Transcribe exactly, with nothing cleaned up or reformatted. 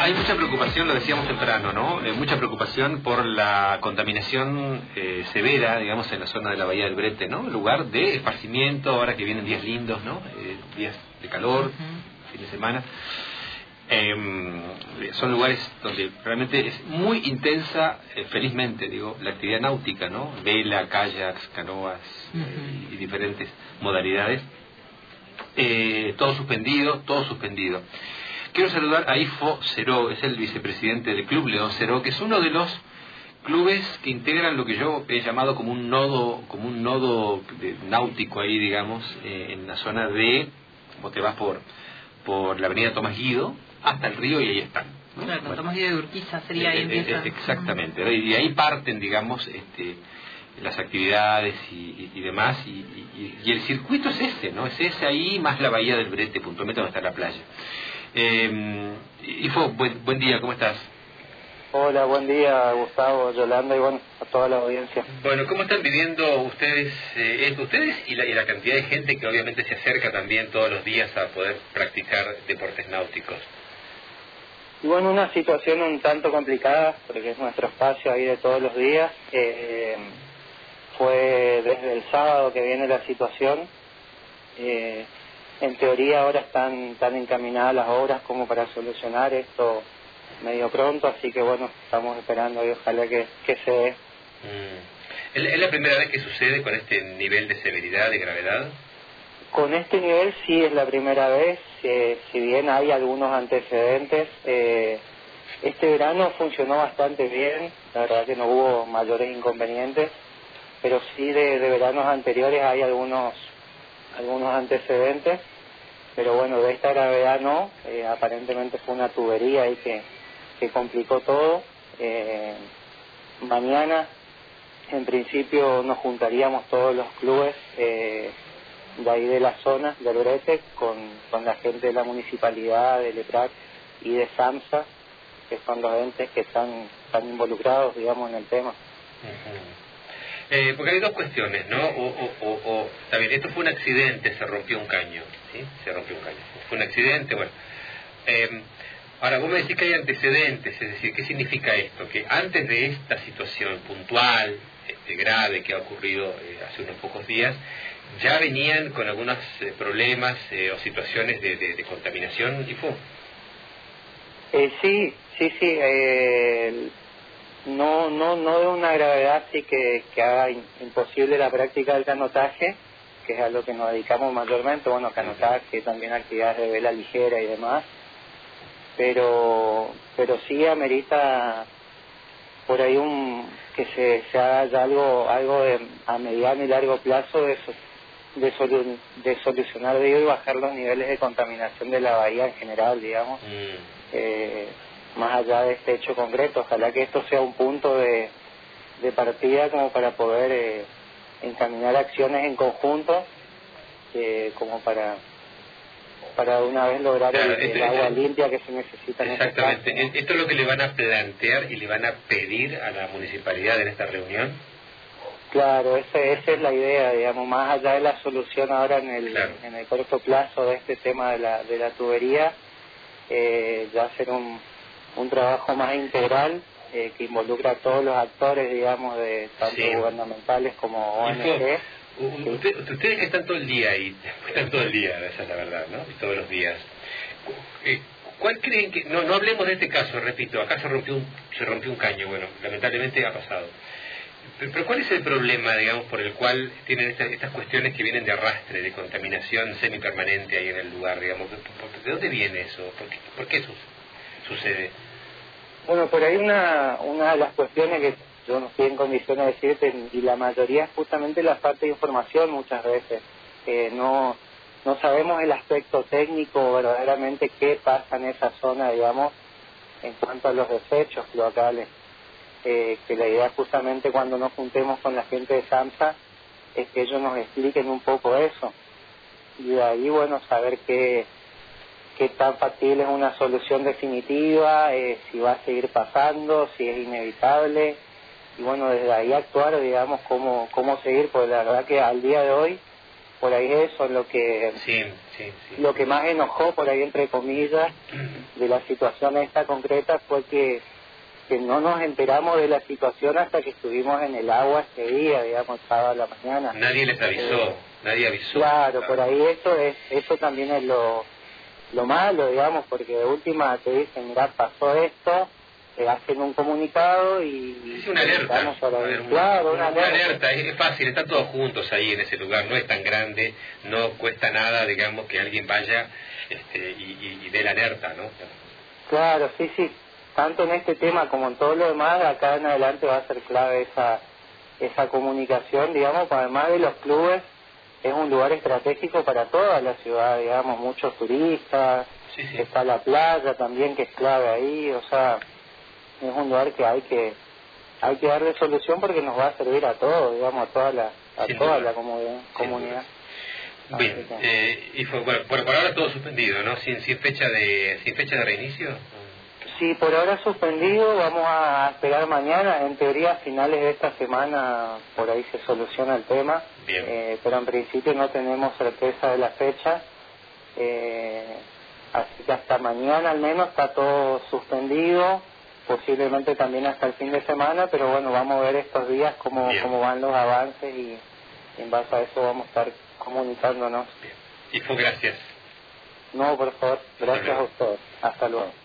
Hay mucha preocupación, lo decíamos temprano, ¿no? Eh, mucha preocupación por la contaminación eh, severa, digamos, en la zona de la Bahía del Brete, ¿no? Lugar de esparcimiento, ahora que vienen días lindos, ¿no? Eh, días de calor, uh-huh. fin de semana. Eh, son lugares donde realmente es muy intensa, eh, felizmente, digo, la actividad náutica, ¿no? Vela, kayaks, canoas uh-huh. eh, y diferentes modalidades. Eh, todo suspendido, todo suspendido. Quiero saludar a Ifo Ceró, es el vicepresidente del Club León Ceró, que es uno de los clubes que integran lo que yo he llamado como un nodo, como un nodo de, náutico ahí, digamos, eh, en la zona de, como te vas por, por la avenida Tomás Guido, hasta el río y ahí están, ¿no? Claro, bueno, Tomás Guido de Urquiza sería ahí eh, empieza. Eh, exactamente, uh-huh. y de ahí parten, digamos, este, las actividades y, y, y demás, y, y, y el circuito es ese, ¿no? Es ese ahí, más la Bahía del Brete, puntualmente donde está la playa. Eh, Ifo, buen, buen día, ¿cómo estás? Hola, buen día, Gustavo, Yolanda y bueno, a toda la audiencia. Bueno, ¿cómo están viviendo ustedes eh, esto, ustedes y la, y la cantidad de gente que obviamente se acerca también todos los días a poder practicar deportes náuticos? Y bueno, una situación un tanto complicada, porque es nuestro espacio ahí de todos los días. Eh, fue desde el sábado que viene la situación. Eh, en teoría ahora están, están encaminadas las obras como para solucionar esto medio pronto, así que bueno, estamos esperando y ojalá que, que se dé. Mm. ¿Es la primera vez que sucede con este nivel de severidad, de gravedad? Con este nivel sí es la primera vez, eh, si bien hay algunos antecedentes. Eh, este verano funcionó bastante bien, la verdad que no hubo mayores inconvenientes, pero sí de, de veranos anteriores hay algunos algunos antecedentes, pero bueno, de esta gravedad no, eh, aparentemente fue una tubería ahí que, que complicó todo. Eh, mañana, en principio, nos juntaríamos todos los clubes eh, de ahí de la zona del Brete con, con la gente de la municipalidad, de LEPRAC y de SAMSA, que son los entes que están, están involucrados, digamos, en el tema. Uh-huh. Eh, porque hay dos cuestiones, ¿no? O, o, o, o, está bien, esto fue un accidente, se rompió un caño, ¿sí? Se rompió un caño. Fue un accidente, bueno. Eh, ahora, vos me decís que hay antecedentes, es decir, ¿qué significa esto? Que antes de esta situación puntual, este, grave, que ha ocurrido eh, hace unos pocos días, ya venían con algunos eh, problemas eh, o situaciones de, de, de contaminación, ¿y fue? Eh, sí, sí, sí. Eh, no, no, no de una gravedad así que, que haga in, imposible la práctica del canotaje, que es a lo que nos dedicamos mayormente, bueno, canotaje, también actividades de vela ligera y demás, pero, pero sí amerita por ahí un que se, se haga ya algo, algo de, a mediano y largo plazo de, de, solu, de solucionar de ello y bajar los niveles de contaminación de la bahía en general, digamos. Mm. Eh, más allá de este hecho concreto, ojalá que esto sea un punto de, de partida como para poder eh, encaminar acciones en conjunto, eh, como para para de una vez lograr claro, el, el esto, agua esto, limpia que se necesita en este caso. Exactamente, ¿esto es lo que le van a plantear y le van a pedir a la municipalidad en esta reunión? Claro, ese, esa es la idea, digamos, más allá de la solución ahora en el, claro. en el corto plazo de este tema de la, de la tubería, eh, ya hacer un un trabajo más integral eh, que involucra a todos los actores, digamos, de tanto sí. gubernamentales como O N G. Sí. Usted, ustedes que están todo el día ahí, están todo el día, esa es la verdad, ¿no? Y todos los días. ¿Cuál creen que, no, no hablemos de este caso, repito, acá se rompió un, se rompió un caño, bueno, lamentablemente ha pasado. Pero, pero ¿cuál es el problema, digamos, por el cual tienen estas, estas cuestiones que vienen de arrastre, de contaminación semipermanente ahí en el lugar, digamos? ¿De dónde viene eso? ¿Por qué, por qué eso sucede? Bueno, por ahí una, una de las cuestiones que yo no estoy en condiciones de decirte, y la mayoría es justamente la falta de información muchas veces. Eh, no, no sabemos el aspecto técnico verdaderamente qué pasa en esa zona, digamos, en cuanto a los desechos locales. Eh, que la idea justamente cuando nos juntemos con la gente de SAMSA es que ellos nos expliquen un poco eso. Y de ahí, bueno, saber qué... qué tan factible es una solución definitiva, eh, si va a seguir pasando, si es inevitable, y bueno, desde ahí actuar, digamos, cómo, cómo seguir, porque la verdad que al día de hoy, por ahí eso, lo que sí, sí, sí. lo que más enojó, por ahí entre comillas, de la situación esta concreta fue que, que no nos enteramos de la situación hasta que estuvimos en el agua ese día, digamos, sábado a la mañana. Nadie les avisó, eh, nadie avisó. Claro, claro, por ahí eso es eso también es lo, lo malo, digamos, porque de última te dicen, mirá, pasó esto, te hacen un comunicado y... Es una alerta, para ver, una, claro, una, una alerta, alerta es, es fácil, están todos juntos ahí en ese lugar, no es tan grande, no cuesta nada, digamos, que alguien vaya este, y, y, y dé la alerta, ¿no? Claro, sí, sí, tanto en este tema como en todo lo demás, acá en adelante va a ser clave esa, esa comunicación, digamos, además de los clubes, es un lugar estratégico para toda la ciudad, digamos, muchos turistas, sí, sí. Está la playa también que es clave ahí, o sea, es un lugar que hay que hay que darle solución porque nos va a servir a todos, digamos, a toda la a Sin toda duda. la comunidad. comunidad. Bien, eh, y fue, bueno, por, por ahora todo suspendido, ¿no? Sin sin fecha de sin fecha de reinicio. Sí, por ahora suspendido, vamos a esperar mañana, en teoría a finales de esta semana por ahí se soluciona el tema, eh, pero en principio no tenemos certeza de la fecha, eh, así que hasta mañana al menos está todo suspendido, posiblemente también hasta el fin de semana, pero bueno, vamos a ver estos días cómo, cómo van los avances y, y en base a eso vamos a estar comunicándonos. Bien. Y fue gracias. No, por favor, gracias a ustedes. Hasta luego.